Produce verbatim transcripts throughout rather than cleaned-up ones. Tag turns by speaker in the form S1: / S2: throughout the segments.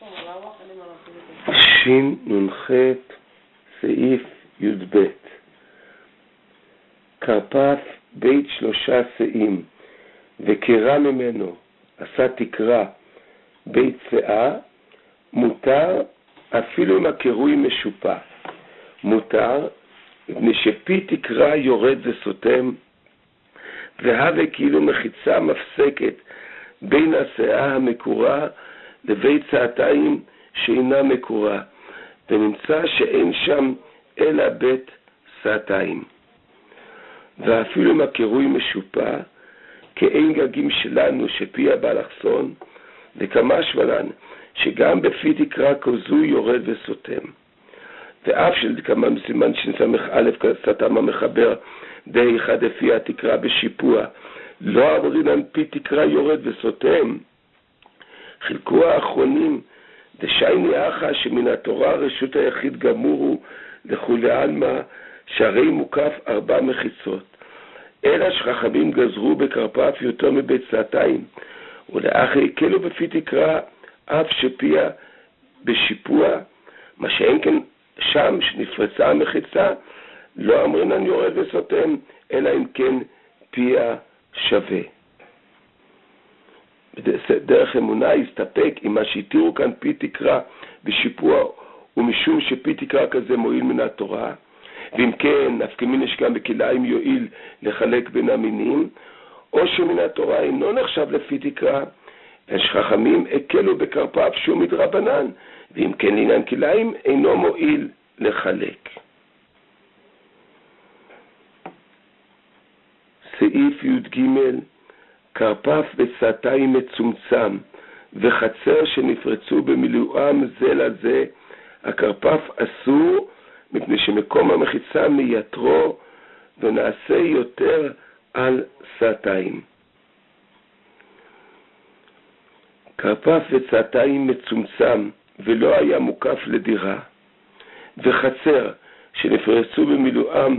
S1: שין נ"ח סעיף י"ב. כרפף בית שלושה שאים וקירה ממנו עשה תקרה בית שאה, מותר אפילו אם הקירוי משופע. מותר מפני שפי תקרה יורד וסותם, והווה כאילו מחיצה מפסקת בין השאה המקורה לבית שעתיים שאינה מקורה, ונמצא שאין שם אלא בית שעתיים. ואפילו אם הקירוי משופע, כאין גגים שלנו שפי הבאלכסון, וכמה שבלן שגם בפי תקרה כזו יורד וסותם. ואף של כמה מסימן שנסמך א' כסתם המחבר די אחד לפי התקרה בשיפוע, לא אמרינן פי תקרה יורד וסותם. חילקו האחרונים דשייני אחא שמן התורה רשות היחיד גמורו לכולי עלמא, שהרי מוקף ארבע מחיצות. אלא שחכמים גזרו בכרפף יותר מבית שעתיים, ולאחר הקלו בפי תקרה אף שפיה בשיפוע, מה שאין כן שם שנפרצה המחיצה, לא אמרינן יורד וסותם, אלא אם כן פיה שווה. דרך אמונה הסתפק עם מה שהתירו כאן פי תקרה בשיפוע, ומשום שפי תקרה כזה מועיל מן התורה, ואם כן נפקא מינה שגם בכלאיים יועיל לחלק בין המינים, או שמן התורה אינו נחשב לפי תקרה, ושחכמים הקלו בכרפף שהוא מדרבנן, ואם כן לעניין כלאיים אינו מועיל לחלק. סעיף י"ג. כרפף בשעתיים מצומצם וחצר שנפרצו במילואם זה לזה, הכרפף אסור מפני שמקום המחיצה מייתרו ונעשה יותר על שעתיים. כרפף בשעתיים מצומצם ולא היה מוקף לדירה, וחצר שנפרצו במילואם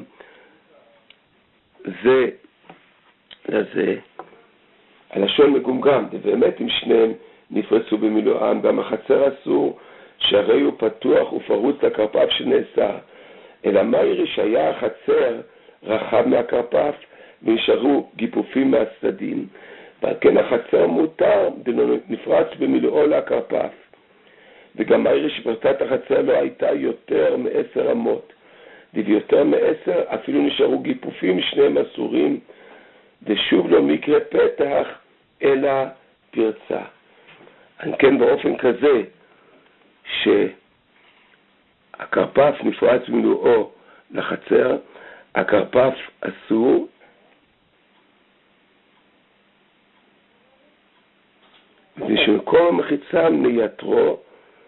S1: זה לזה, הלשון מגומגם, ובאמת אם שניהם נפרצו במילואם, גם החצר אסור, שהרי הוא פתוח ופרוץ לכרפף שנאסר. אלא מה יראה שהיה החצר רחב מהכרפף ונשארו גיפופים מהצדדים, ועל כן החצר מותר נפרץ במילואו לכרפף. וגם מה יראה שפרצת החצר לא הייתה יותר מעשר אמות, ויותר מעשר אפילו נשארו גיפופים, שניהם אסורים, ושוב לא מקרה פתח אלא פרצה. אני כן באופן כזה שהכרפף נפרץ מילואו לחצר, הכרפף אסור, ושמקום המחיצה מייתרו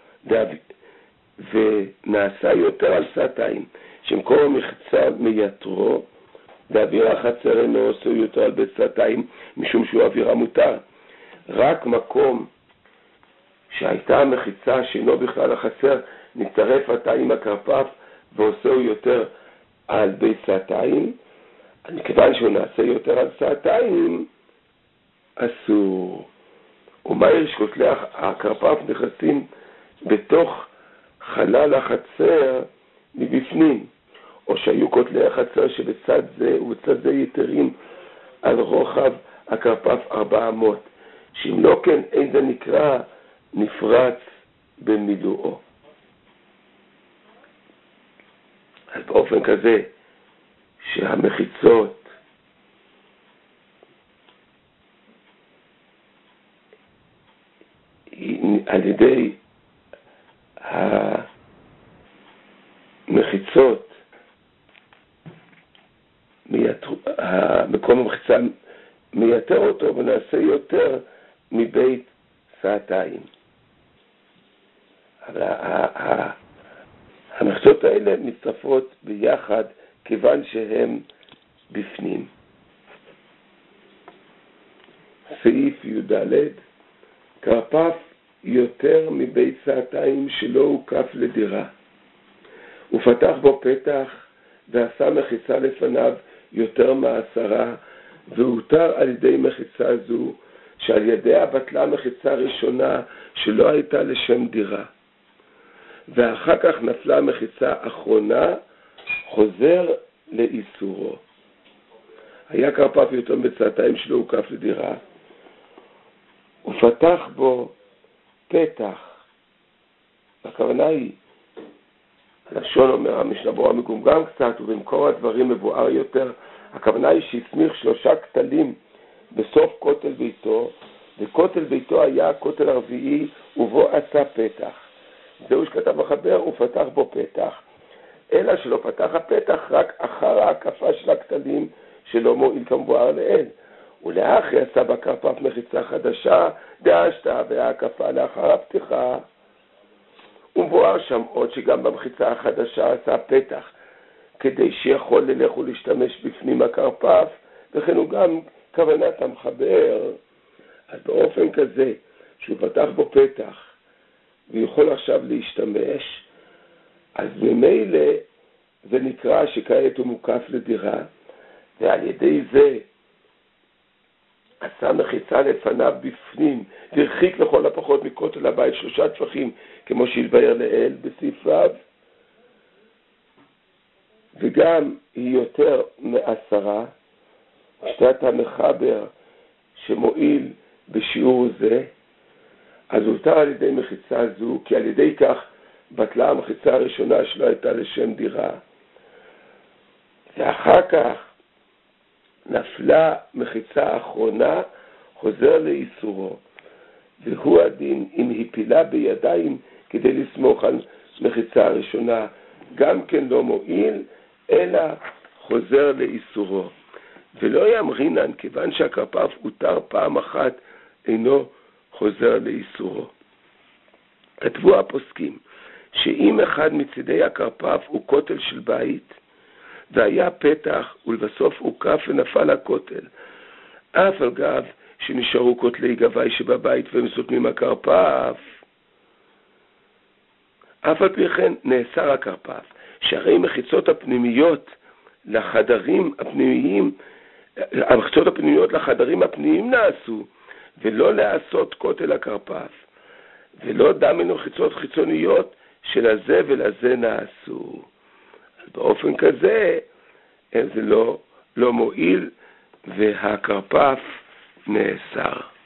S1: ונעשה יותר על שעתיים, שמקום המחיצה מייתרו ואוויר החצר אינו עושה יותר על בית שעתיים, משום שהוא אוויר המותר. רק מקום שהייתה המחיצה שאינו בכלל החצר נצטרף עתה עם הכרפף ועושה יותר על בית שעתיים, מכיוון שהוא נעשה יותר על שעתיים אסור. ומה יש כותלי הכרפף נכנסים בתוך חלל החצר מבפנים, או שהיו כותלי החצר שבצד זה ובצד זה יתרים על רוחב הכרפף ארבע אמות, שאם לא כן אין זה נקרא נפרץ במילואו. אז באופן כזה שהמחיצות על ידי המחיצות מייתר, המקום המחיצה מייתר אותו ונעשה יותר מבית שעתיים. אבל המחיצות האלה מצטרפות ביחד כיוון שהם בפנים. סעיף י"ד. כרפף יותר מבית שעתיים שלא הוקף לדירה, ופתח בו פתח ועשה מחיצה לפניו יותר מעשרה, והותר על ידי מחיצה זו שעל ידיה בטלה מחיצה ראשונה שלא הייתה לשם דירה, ואחר כך נפלה מחיצה אחרונה, חוזר לאיסורו. היה כרפף יתום בצאתיים שלו הוקף לדירה, ופתח בו פתח. הכוונה היא, הלשון אומר, המשנה ברורה מגומגם קצת, ובמקור הדברים מבואר יותר. הכוונה היא שהסמיך שלושה כתלים בסוף כותל ביתו, וכותל ביתו היה הכותל הרביעי, ובו עשה פתח. זהו שכתב החבר, הוא פתח בו פתח. אלא שלא פתח הפתח רק אחר ההקפה של הכתלים, שלא מועיל כמבואר לאל. ולאחרי עשה בכרפף מחיצה חדשה, דאשתה וההקפה לאחר הפתיחה. ומבואר שם עוד שגם במחיצה החדשה עשה פתח, כדי שיכול ללך ולהשתמש בפנים הכרפף, וכן הוא גם כוונת המחבר. אז באופן כזה, שהוא פתח בו פתח, ויכול עכשיו להשתמש, אז ממילא זה נקרא שכעת הוא מוקף לדירה, ועל ידי זה עשה מחיצה לפניו בפנים, והרחיק לכל הפחות מכותל הבית שלושה טפחים, כמו שהתבאר לאל בספריו, וגם היא יותר מעשרה, שתת המחבר שמועיל בשיעור זה, אז הותר על ידי מחיצה זו, כי על ידי כך בטלה המחיצה הראשונה שלו הייתה לשם דירה, ואחר כך נפלה מחיצה אחרונה, חוזר לאיסורו, והוא הדין אם הפילה בידיים כדי לסמוך על מחיצה הראשונה, גם כן לא מועיל, אלא חוזר לאיסורו. ולא ימרינן, כיוון שהכרפף הותר פעם אחת, אינו חוזר לאיסורו. כתבו הפוסקים, שאם אחד מצדי הכרפף הוא כותל של בית, והיה פתח ולבסוף הוקף ונפל הכותל, אף על גב שנשארו כותלי גבי שבבית והם סותמים הכרפף, אף על פי כן נאסר הכרפף, שהרי מחיצות הפנימיות לחדרים הפנימיים, המחיצות הפנימיות לחדרים הפנימיים נעשו, ולא לעשות כותל הכרפף, ולא דמנו מחיצות חיצוניות של הזה ולזה נעשו. אז באופן כזה זה לא, לא מועיל, והכרפף נאסר.